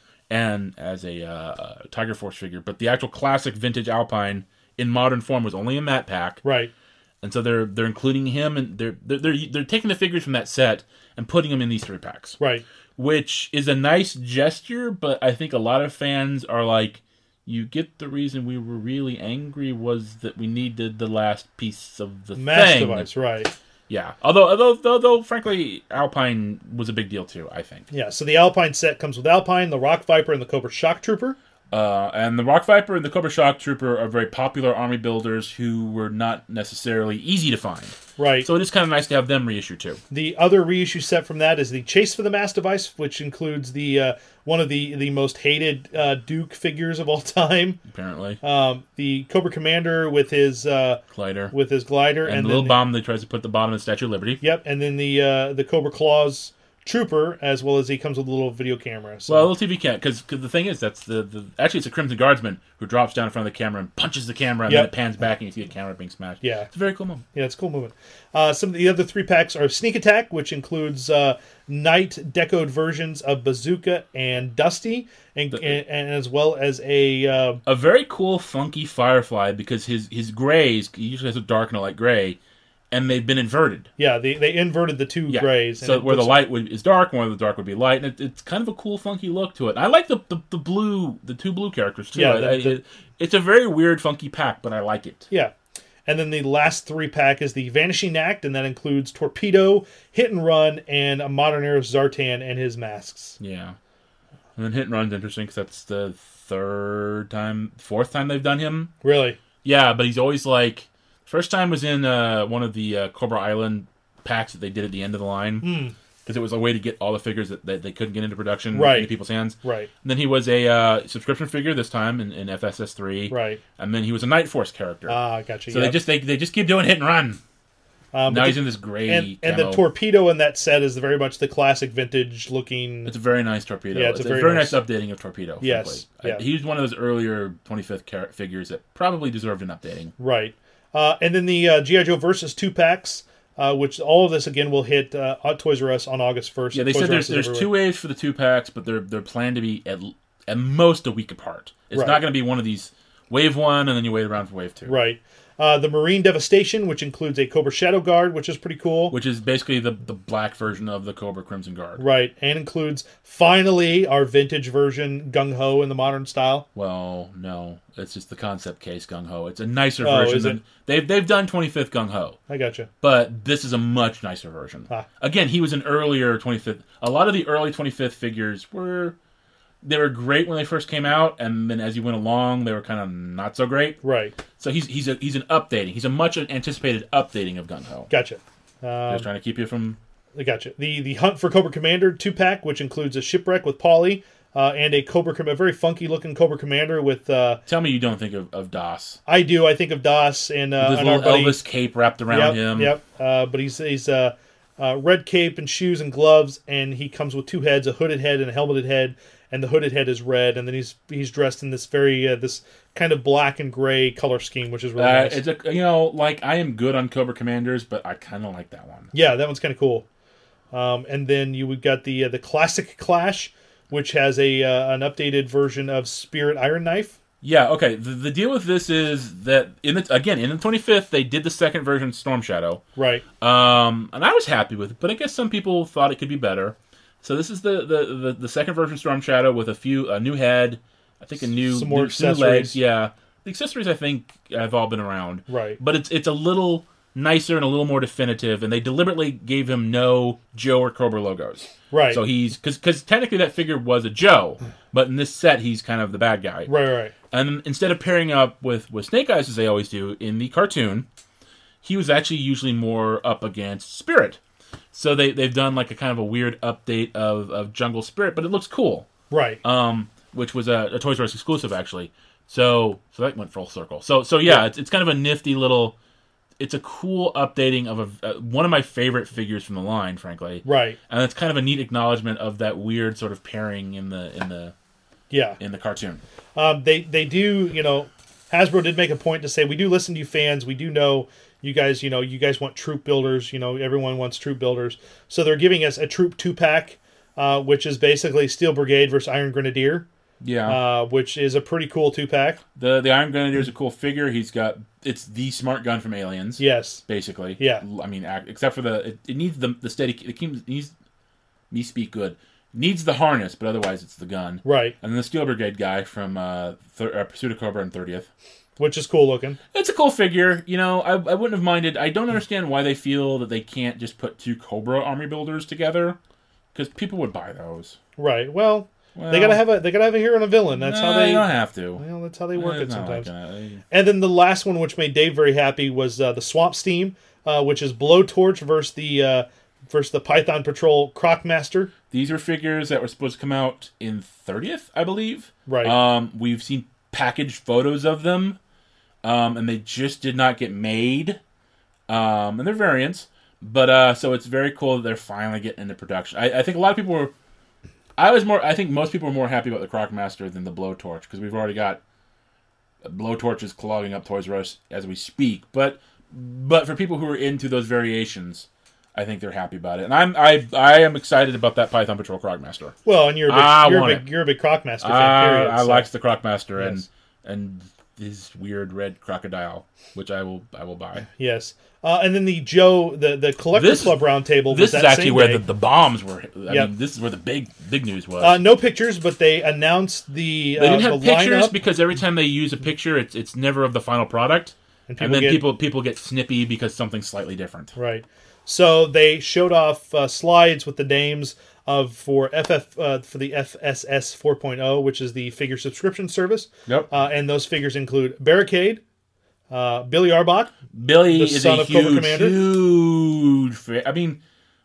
and as a Tiger Force figure, but the actual classic vintage Alpine in modern form was only in that pack. Right. And so they're including him, and they're taking the figures from that set and putting them in these 3 packs. Right. Which is a nice gesture, but I think a lot of fans are like, you get the reason we were really angry was that we needed the last piece of the mass device, right. Yeah. Although, frankly, Alpine was a big deal too, I think. Yeah, so the Alpine set comes with Alpine, the Rock Viper, and the Cobra Shock Trooper. And the Rock Viper and the Cobra Shock Trooper are very popular army builders who were not necessarily easy to find. Right. So it is kind of nice to have them reissue too. The other reissue set from that is the Chase for the Mass device, which includes the one of the most hated Duke figures of all time. Apparently. The Cobra Commander with his glider. And the little bomb that tries to put the bottom of the Statue of Liberty. Yep, and then the Cobra Claws Trooper, as well as he comes with a little video camera. So. Well, a little TV camera, because the thing is, that's actually it's a Crimson Guardsman who drops down in front of the camera and punches the camera, and then it pans back and you see the camera being smashed. Yeah. It's a very cool moment. Yeah, it's a cool moment. Some of the other 3 packs are Sneak Attack, which includes Night decoed versions of Bazooka and Dusty, and as well as a very cool, funky Firefly, because his grays, he usually has a dark and a light gray, and they've been inverted. Yeah, they inverted the 2 grays. So where the light is dark, where the dark would be light, and it's kind of a cool, funky look to it. And I like the 2 blue characters too. Yeah, it's a very weird, funky pack, but I like it. Yeah. And then the last 3 pack is the Vanishing Act, and that includes Torpedo, Hit and Run, and a modern era Zartan and his masks. Yeah. And then Hit and Run's interesting because that's the 4th time they've done him. Really? Yeah, but he's always like... First time was in one of the Cobra Island packs that they did at the end of the line. Because it was a way to get all the figures that they couldn't get into production into people's hands. Right. And then he was a subscription figure this time in FSS3. Right. And then he was a Night Force character. Ah, gotcha. So they just keep doing Hit and Run. Now he's in this gray and the torpedo in that set is very much the classic vintage looking. It's a very nice torpedo. Yeah, it's a very nice updating of Torpedo. Yes, yeah. He's one of those earlier 25th figures that probably deserved an updating. Right, and then the G.I. Joe Versus 2-packs, which all of this again will hit Toys R Us on August 1st. Yeah, they said there's 2 waves for the 2-packs, but they're planned to be at most a week apart. It's not going to be one of these wave 1 and then you wait around for wave 2. Right. The Marine Devastation, which includes a Cobra Shadow Guard, which is pretty cool. Which is basically the black version of the Cobra Crimson Guard. Right, and includes, finally, our vintage version, Gung Ho in the modern style. Well, no. It's just the concept case Gung Ho. It's a nicer version than... They've done 25th Gung Ho. I gotcha. But this is a much nicer version. Again, he was an earlier 25th... A lot of the early 25th figures were... They were great when they first came out, and then as you went along, they were kind of not so great. Right. So he's an updating. He's a much anticipated updating of Gung Ho. Gotcha. Just trying to keep you from... I gotcha. The Hunt for Cobra Commander 2-pack, which includes a Shipwreck with Polly, and a very funky looking Cobra Commander with... Tell me you don't think of DOS. I do. I think of DOS and with his little Elvis cape wrapped around him. Yep. But he's red cape and shoes and gloves, and he comes with 2 heads, a hooded head and a helmeted head. And the hooded head is red, and then he's dressed in this very this kind of black and gray color scheme, which is really nice. It's I am good on Cobra Commanders, but I kind of like that one. Yeah, that one's kind of cool. And then we've got the Classic Clash, which has an updated version of Spirit Iron Knife. Yeah, okay. The deal with this is that in the 25th they did the second version Storm Shadow, right? And I was happy with it, but I guess some people thought it could be better. So this is the second version Storm Shadow with a new head, I think some more accessories. New legs. Yeah, the accessories I think have all been around. Right. But it's a little nicer and a little more definitive, and they deliberately gave him no Joe or Cobra logos. Right. So he's because technically that figure was a Joe, but in this set he's kind of the bad guy. Right. And instead of pairing up with Snake Eyes as they always do in the cartoon, he was actually usually more up against Spirit. So they've done like a kind of a weird update of Jungle Spirit, but it looks cool. Right. Which was a Toys R Us exclusive actually. So that went full circle. So yeah. It's kind of a nifty little. It's a cool updating of one of my favorite figures from the line, frankly. Right. And it's kind of a neat acknowledgement of that weird sort of pairing in the cartoon. They do, Hasbro did make a point to say we do listen to you fans. We do know. You guys want troop builders. Everyone wants troop builders. So they're giving us a troop 2-pack, which is basically Steel Brigade versus Iron Grenadier. Yeah. Which is a pretty cool 2-pack. The Iron Grenadier is a cool figure. It's the smart gun from Aliens. Yes. Basically. Yeah. I mean, except for it needs the steady. It needs me speak good. Needs the harness, but otherwise it's the gun. Right. And then the Steel Brigade guy from Pursuit of Cobra and 30th. Which is cool looking. It's a cool figure. I wouldn't have minded. I don't understand why they feel that they can't just put 2 Cobra army builders together, because people would buy those. Right. Well, they gotta have a hero and a villain. That's how they. They don't have to. Well, that's how they work it sometimes. Like and then the last one, which made Dave very happy, was the Swamp Steam, which is Blowtorch versus the Python Patrol Crocmaster. These are figures that were supposed to come out in 30th, I believe. Right. We've seen packaged photos of them. And they just did not get made. And they're variants. But, so it's very cool that they're finally getting into production. I think a lot of people were... I think most people were more happy about the Crocmaster than the Blowtorch, because we've already got Blowtorches clogging up Toys R Us as we speak. But for people who are into those variations, I think they're happy about it. And I am excited about that Python Patrol Crocmaster. Well, and you're a big Crocmaster fan, period. I like the Crocmaster, yes. and his weird red crocodile, which I will buy. Yes. And then the Collector Club Roundtable. This is actually where the bombs were. I mean, this is where the big news was. No pictures, but they announced the. They didn't have pictures lineup. Because every time they use a picture, it's never of the final product, and then people get snippy because something's slightly different. Right. So they showed off slides with the names for the FSS 4.0, which is the figure subscription service. Yep. And those figures include Barricade, Billy Arbok. Billy is a huge fan. I mean,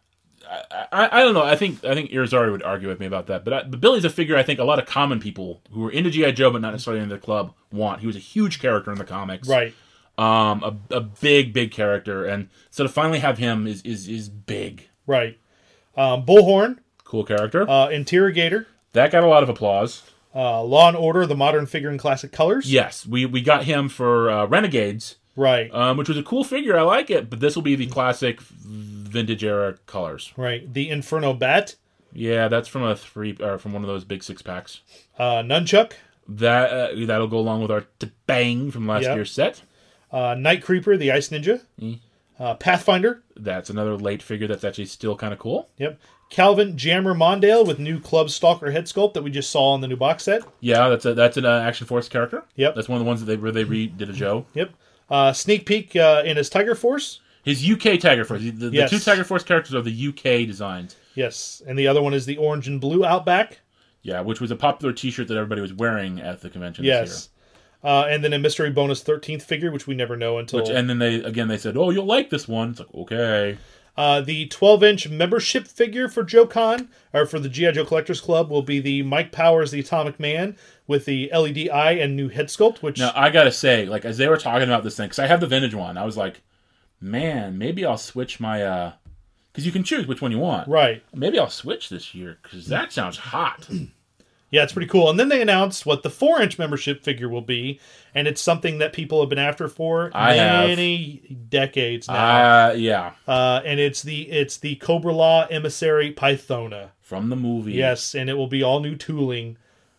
I don't know. I think Irizarry would argue with me about that. But Billy's a figure I think a lot of common people who are into G.I. Joe but not necessarily into the club want. He was a huge character in the comics. Right. A big character, and so to finally have him is big. Right. Bullhorn. Cool character. Interrogator. That got a lot of applause. Law and Order, the modern figure in classic colors. Yes, we got him for Renegades. Right. Which was a cool figure. I like it, but this will be the classic vintage era colors. Right. The Inferno Bat. Yeah, that's from from one of those big 6-packs. Nunchuck. That'll go along with our Bang from last year's set. Night Creeper, the Ice Ninja. Pathfinder. That's another late figure that's actually still kind of cool. Yep. Calvin Jammer Mondale with new Club Stalker head sculpt that we just saw on the new box set. Yeah, that's an Action Force character. Yep. That's one of the ones that they redid a Joe. Yep. Sneak peek in his Tiger Force. His UK Tiger Force. The two Tiger Force characters are the UK designs. Yes, and the other one is the orange and blue Outback. Yeah, which was a popular T-shirt that everybody was wearing at the convention this year. And then a mystery bonus 13th figure, which we never know until... and then they said, oh, you'll like this one. It's like, okay. The 12-inch membership figure for Joe Con, or for the G.I. Joe Collectors Club, will be the Mike Powers, the Atomic Man, with the LED eye and new head sculpt, which... Now, I gotta say, like, as they were talking about this thing, because I have the vintage one, I was like, man, maybe I'll switch my... Because you can choose which one you want. Right. Maybe I'll switch this year, because that sounds hot. Yeah, it's pretty cool. And then they announced what the 4-inch membership figure will be, and it's something that people have been after for many decades now. Yeah. And it's the Cobra Law Emissary Pythona. From the movie. Yes, and it will be all new tooling.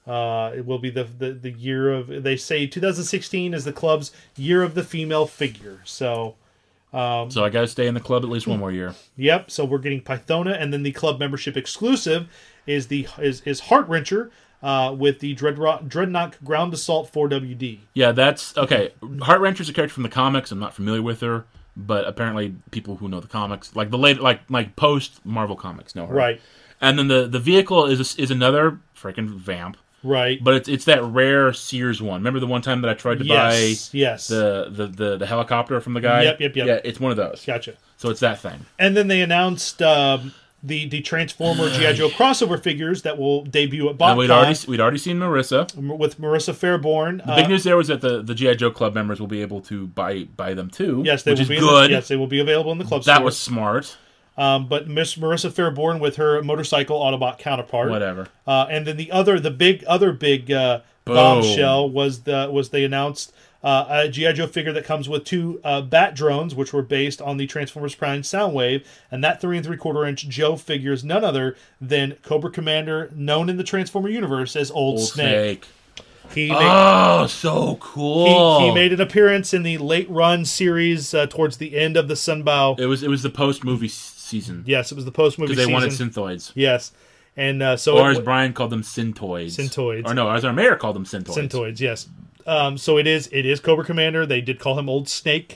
It will be the year of... They say 2016 is the club's year of the female figure, so... So I got to stay in the club at least one more year. Yep. So we're getting Pythona, and then the club membership exclusive is Heart Wrencher with the Dreadnought Ground Assault 4WD. Yeah, that's okay. Heart Wrencher's a character from the comics. I'm not familiar with her, but apparently people who know the comics, like the late, like post Marvel comics, know her. Right. And then the vehicle is another freaking vamp. Right. But it's that rare Sears one. Remember the one time that I tried to buy yes. the helicopter from the guy? Yep. Yeah, it's one of those. Gotcha. So it's that thing. And then they announced the Transformer G.I. Joe crossover figures that will debut at BotCon. We'd already seen Marissa. With Marissa Fairborn. The big news there was that the G.I. Joe Club members will be able to buy them too. Yes, they which will is be good. Yes, they will be available in the club store. That was smart. But Miss Marissa Fairborn with her motorcycle Autobot counterpart. Whatever. And then the other big bombshell was they announced a G.I. Joe figure that comes with 2 Bat drones, which were based on the Transformers Prime Soundwave, and that 3 3/4-inch Joe figure is none other than Cobra Commander, known in the Transformer universe as Old Snake. So cool. He made an appearance in the late run series towards the end of the Sunbow. It was the post movie season. Yes, it was the post movie season. Because they wanted synthoids. Yes. And as Brian called them Syntoids. Syntoids. Or no, as our mayor called them Syntoids. Syntoids, yes. So it is Cobra Commander. They did call him Old Snake,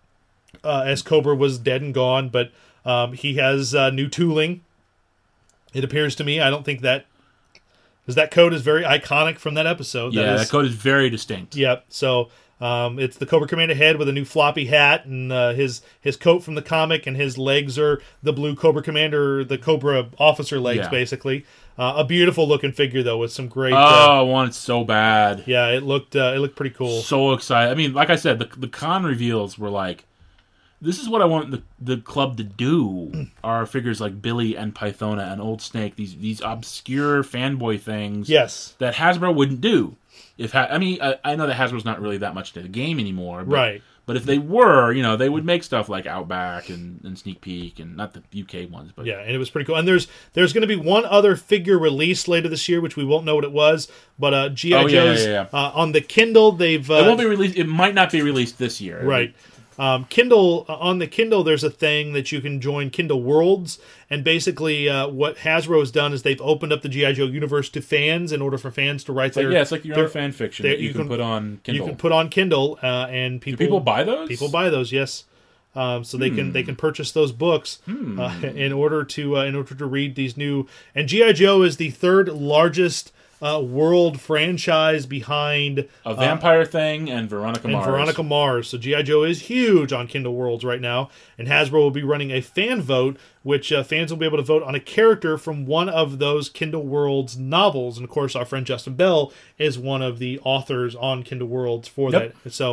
as Cobra was dead and gone, but he has new tooling. It appears to me. I don't think that... Because that coat is very iconic from that episode. That coat is very distinct. Yep. So it's the Cobra Commander head with a new floppy hat, and his coat from the comic, and his legs are the blue Cobra Commander, the Cobra officer legs, basically. A beautiful looking figure though, with some great. I want it so bad. Yeah, it looked pretty cool. So excited. I mean, like I said, the con reveals were like, this is what I want the club to do. Are figures like Billy and Pythona and Old Snake, these obscure fanboy things. Yes. That Hasbro wouldn't do. I know that Hasbro's not really that much to the game anymore. But, right. But if they were, they would make stuff like Outback and Sneak Peek, and not the UK ones. But yeah, and it was pretty cool. And there's going to be one other figure released later this year, which we won't know what it was. But G.I. Joe's on the Kindle, they've... it won't be released. It might not be released this year. Right. Kindle, on the Kindle, there's a thing that you can join Kindle Worlds, and basically what Hasbro has done is they've opened up the G.I. Joe universe to fans in order for fans to write their... Yeah, it's like your own fan fiction that you can put on Kindle. You can put on Kindle, and people... Do people buy those? People buy those, yes. So they can purchase those books in order to read these new... And G.I. Joe is the 3rd largest... world franchise behind A Vampire Thing and Veronica Mars. So G.I. Joe is huge on Kindle Worlds right now, and Hasbro will be running a fan vote, which fans will be able to vote on a character from one of those Kindle Worlds novels. And of course, our friend Justin Bell is one of the authors on Kindle Worlds for that. So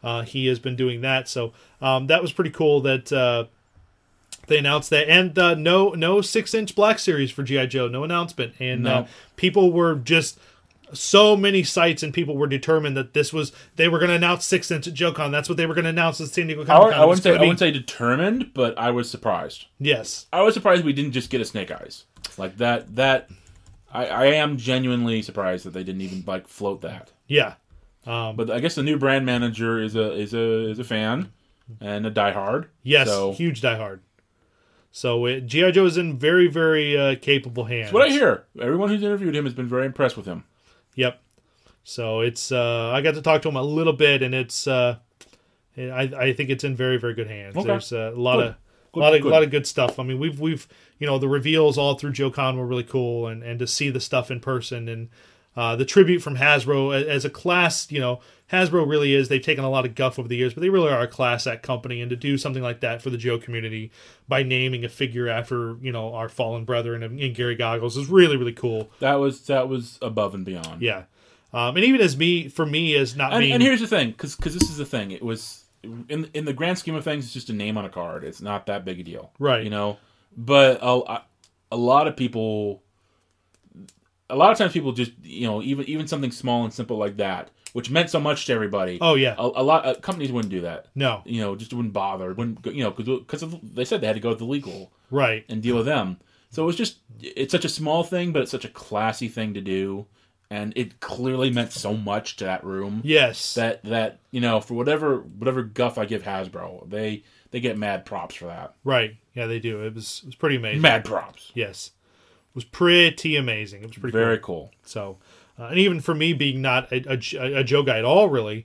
he has been doing that. So that was pretty cool that they announced that. And no 6-inch Black Series for G.I. Joe, no announcement. And people were just... So many sites and people were determined that they were going to announce 6-inch at JoeCon. That's what they were going to announce at San Diego Comic-Con. I wouldn't say determined, but I was surprised. Yes. I was surprised we didn't just get a Snake Eyes. Like that I am genuinely surprised that they didn't even like float that. Yeah. But I guess the new brand manager is a fan and a diehard. Yes, so. Huge diehard. So G.I. Joe is in very, very capable hands. That's what I hear. Everyone who's interviewed him has been very impressed with him. Yep. So it's I got to talk to him a little bit, and it's I think it's in very, very good hands. Okay. There's a lot of good stuff. I mean, we've the reveals all through JoeCon were really cool, and to see the stuff in person, and the tribute from Hasbro as a class. Hasbro really is. They've taken a lot of guff over the years, but they really are a class act company, and to do something like that for the Joe community by naming a figure after our fallen brethren and Gary Goggles is really, really cool. That was above and beyond. Yeah, and even for me as not being. And here's the thing, because this is the thing. It was in the grand scheme of things, it's just a name on a card. It's not that big a deal, right? But a lot of people, a lot of times people just even something small and simple like that, which meant so much to everybody. Oh yeah, a lot companies wouldn't do that. No, just wouldn't bother. Wouldn't because they said they had to go with the legal right and deal with them. So it's such a small thing, but it's such a classy thing to do, and it clearly meant so much to that room. Yes, that for whatever guff I give Hasbro, they get mad props for that. Right? Yeah, they do. It was pretty amazing. Mad props. Yes, it was pretty amazing. It was pretty very cool. So. And even for me being not a Joe guy at all, really,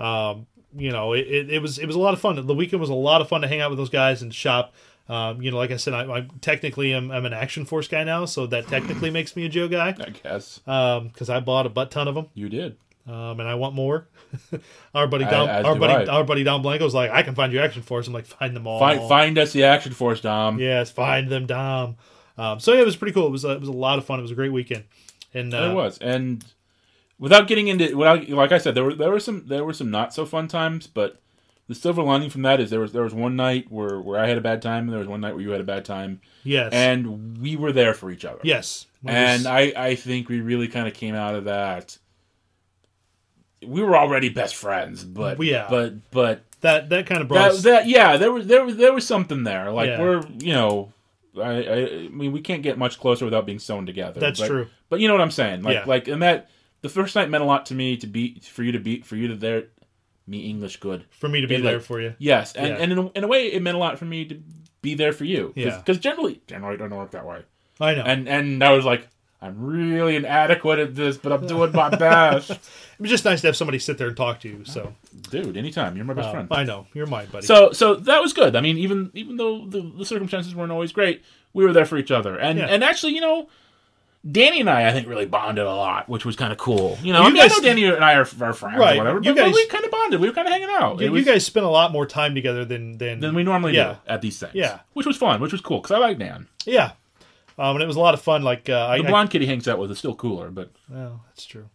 it was a lot of fun. The weekend was a lot of fun to hang out with those guys and shop. Like I said, I technically am an Action Force guy now, so that technically makes me a Joe guy. I guess. Because I bought a butt ton of them. You did. And I want more. Our buddy Dom Blanco's like, I can find you Action Force. I'm like, find them all. Find us the Action Force, Dom. Yes, find them, Dom. So yeah, it was pretty cool. It was a lot of fun. It was a great weekend. And it was, and without getting into, like I said, there were some not so fun times, but the silver lining from that is there was one night where I had a bad time, and there was one night where you had a bad time. Yes, and we were there for each other. Yes, I think we really kind of came out of that. We were already best friends, but that kind of brought there was something there. Like we're I mean, we can't get much closer without being sewn together. That's true. But you know what I'm saying? And that the first night meant a lot to me for you to there, me English good. For me to be there for you. Yes, and in a way, it meant a lot for me to be there for you. Because generally it doesn't work that way. I know. And I was like, I'm really inadequate at this, but I'm doing my best. It was just nice to have somebody sit there and talk to you. So, dude, anytime, you're my best friend. I know, you're my buddy. So that was good. I mean, even though the circumstances weren't always great, we were there for each other. And actually, Danny and I think, really bonded a lot, which was kind of cool. I know Danny and I are friends, right? Or whatever, but we kind of bonded. We were kind of hanging out. You guys spent a lot more time together than we normally do at these things. Yeah, which was fun, which was cool because I like Dan. Yeah. And it was a lot of fun. Like the blonde kid he hangs out with is still cooler, but well, that's true.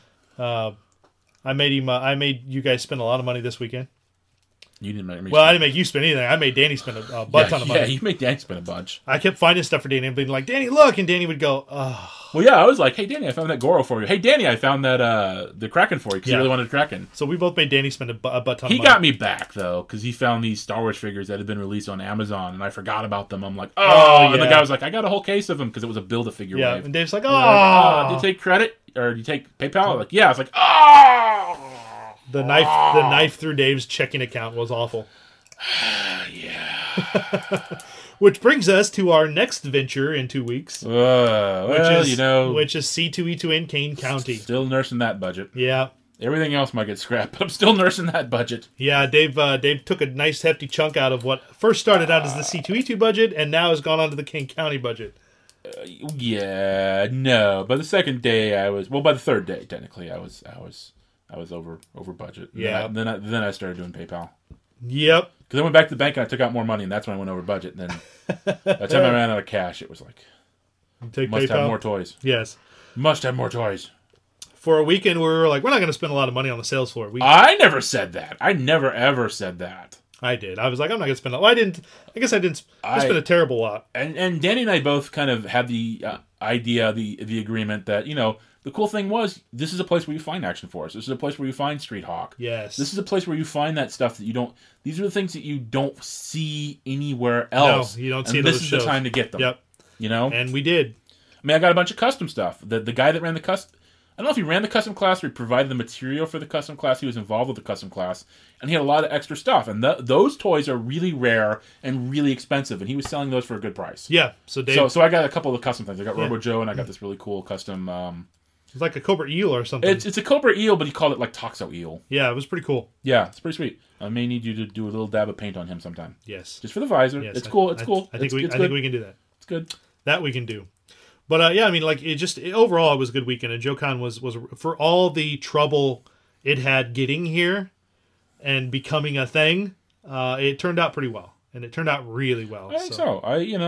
I made you guys spend a lot of money this weekend. You didn't make me. Well, I didn't make you spend anything. I made Danny spend a butt ton of money. Yeah, you made Danny spend a bunch. I kept finding stuff for Danny and being like, "Danny, look," and Danny would go, "Oh." Well, yeah, I was like, "Hey, Danny, I found that Goro for you." "Hey, Danny, I found that the Kraken for you because you really wanted Kraken." So we both made Danny spend a butt ton of money. He got me back though because he found these Star Wars figures that had been released on Amazon, and I forgot about them. I'm like, "Oh!" And the guy was like, "I got a whole case of them because it was a Build-A-Figure wave." Yeah, and Dave's like, "Oh!" Did you take credit or did you take PayPal? Like, yeah. I was like, "Oh!" The knife through Dave's checking account was awful. Yeah. Which brings us to our next venture in 2 weeks. Which is C2E2 in Kane County. Still nursing that budget. Yeah. Everything else might get scrapped, but I'm still nursing that budget. Yeah, Dave took a nice hefty chunk out of what first started out as the C2E2 budget and now has gone on to the Kane County budget. No. By the second day by the third day technically I was over budget. Yeah. Then I started doing PayPal. Yep. Because I went back to the bank and I took out more money, and that's when I went over budget. And then by the time I ran out of cash, it was like, Take must PayPal? have more toys. Yes. Must have more toys. for a weekend where we were like, we're not going to spend a lot of money on the sales floor. I never said that. I never ever said that. I did. I was like, I'm not going to spend a lot. I guess I didn't spend a terrible lot. And Danny and I both kind of had the idea, the agreement that, the cool thing was, this is a place where you find Action Force. This is a place where you find Street Hawk. Yes. This is a place where you find that stuff that you don't... These are the things that you don't see anywhere else. No, you don't see and those this is shows. the time to get them. Yep. And we did. I mean, I got a bunch of custom stuff. The guy that ran the custom... I don't know if he ran the custom class or he provided the material for the custom class. He was involved with the custom class. And he had a lot of extra stuff. And those toys are really rare and really expensive. And he was selling those for a good price. Yeah. So Dave... So I got a couple of the custom things. I got Robo Joe and I got this really cool custom... it's like a Cobra Eel or something. It's a Cobra Eel, but he called it like Toxo Eel. Yeah, it was pretty cool. Yeah, it's pretty sweet. I may need you to do a little dab of paint on him sometime. Yes. Just for the visor. Yes, it's cool. It's cool. I think we can do that. It's good. That we can do. But yeah, I mean, like overall, it was a good weekend, and JoeCon was for all the trouble it had getting here and becoming a thing. It turned out pretty well, and it turned out really well. I think so.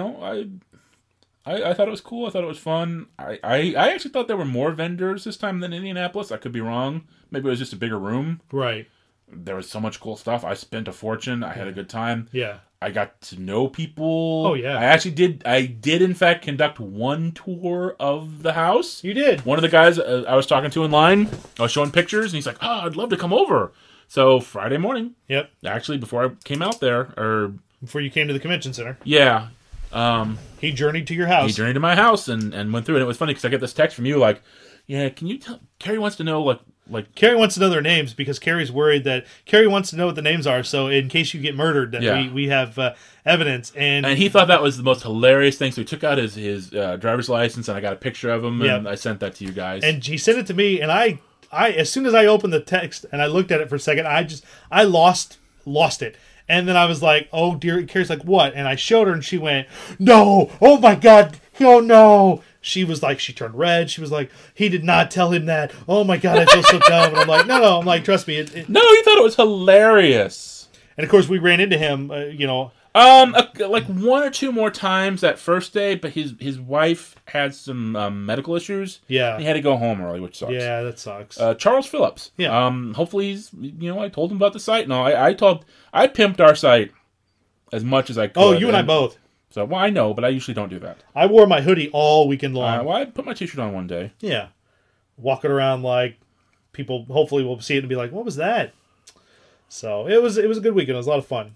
I thought it was cool. I thought it was fun. I actually thought there were more vendors this time than Indianapolis. I could be wrong. Maybe it was just a bigger room. Right. There was so much cool stuff. I spent a fortune. I had a good time. Yeah. I got to know people. Oh, yeah. I did in fact conduct one tour of the house. You did. One of the guys I was talking to in line, I was showing pictures, and he's like, "Oh, I'd love to come over." So Friday morning. Yep. Actually, before I came out there, or before you came to the convention center. Yeah. He journeyed to your house. He journeyed to my house and went through it. And it was funny because I get this text from you like, "Yeah, can you tell?" Carrie wants to know like Carrie wants to know their names because Carrie's worried that Carrie wants to know what the names are. So in case you get murdered, that we have evidence. And he thought that was the most hilarious thing. So he took out his driver's license, and I got a picture of him, and I sent that to you guys. And he sent it to me, and I as soon as I opened the text and I looked at it for a second, I lost it. And then I was like, "Oh dear," Carrie's like, "What?" And I showed her, and she went, "No! Oh my God! Oh no!" She was like, she turned red. She was like, "He did not tell him that. Oh my God, I feel so dumb." And I'm like, "No." I'm like, "Trust me." No, he thought it was hilarious. And of course, we ran into him. Like one or two more times that first day, but his wife had some medical issues. Yeah, he had to go home early, which sucks. Yeah, that sucks. Charles Phillips. Yeah. Hopefully he's. I told him about the site. No, I pimped our site as much as I could. Oh, you and I both. So, well, I know, but I usually don't do that. I wore my hoodie all weekend long. Well, I put my t-shirt on one day. Yeah. Walking around like people hopefully will see it and be like, "What was that?" So it was a good weekend. It was a lot of fun.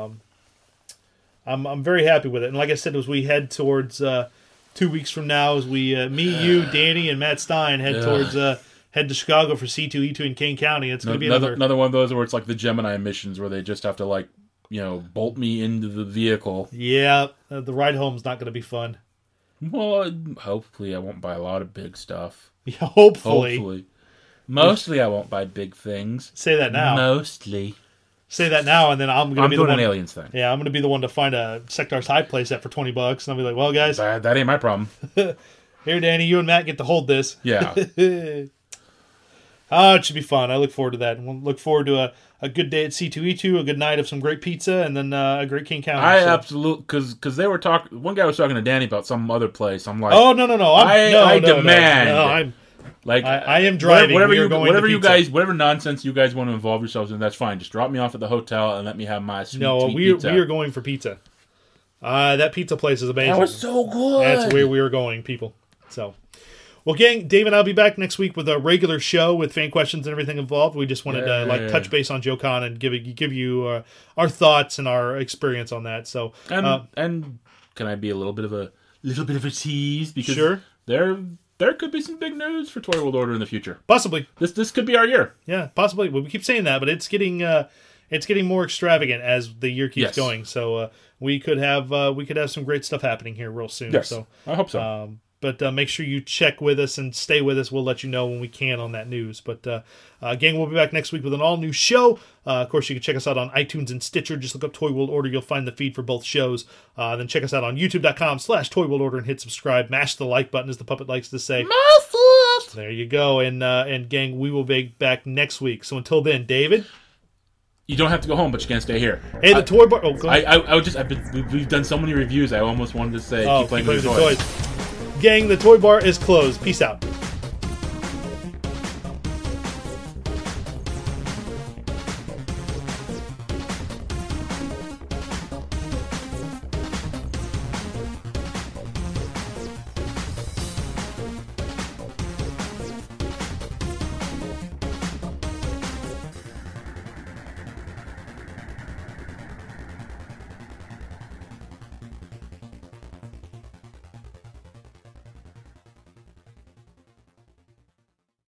I'm very happy with it. And like I said, as we head towards 2 weeks from now, as we you, Danny, and Matt Stein head to Chicago for C2E2 in Kane County, it's going to be another one of those where it's like the Gemini missions where they just have to bolt me into the vehicle. Yeah, the ride home's not going to be fun. Well, hopefully I won't buy a lot of big stuff. Yeah, hopefully. Mostly I won't buy big things. Say that now. Mostly. Say that now, and then I'm going to be the one. I'm doing an aliens thing. Yeah, I'm going to be the one to find a Sectar's High playset for $20, and I'll be like, "Well, guys, that ain't my problem." Here, Danny, you and Matt get to hold this. Yeah. It should be fun. I look forward to that. And we'll look forward to a good day at C2E2, a good night of some great pizza, and then a great King County. Absolutely, because they were talking. One guy was talking to Danny about some other place. I'm like, "Oh no! I demand. No, I'm like I am driving. Whatever nonsense you guys want to involve yourselves in, that's fine. Just drop me off at the hotel and let me have my sweet pizza. We are going for pizza. That pizza place is amazing. That was so good. That's where we are going, people. So. Well, gang, Dave and I'll be back next week with a regular show with fan questions and everything involved. We just wanted to touch base on JoeCon and give you our thoughts and our experience on that. So, and can I be a little bit of a tease because sure. There could be some big news for Toy World Order in the future. Possibly. This could be our year. Yeah, possibly. Well, we keep saying that, but it's getting more extravagant as the year keeps going. So we could have some great stuff happening here real soon. Yes, so I hope so. But make sure you check with us and stay with us. We'll let you know when we can on that news. But gang, we'll be back next week with an all-new show. Of course, you can check us out on iTunes and Stitcher. Just look up Toy World Order. You'll find the feed for both shows. Then check us out on youtube.com/Toy World Order and hit subscribe. Mash the like button, as the puppet likes to say. Mash it! There you go. And gang, we will be back next week. So until then, David? You don't have to go home, but you can't stay here. Hey, the Toy Bar... Oh, go ahead. We've done so many reviews, I almost wanted to say, keep playing with your toys. Gang, the Toy Bar is closed. Peace out.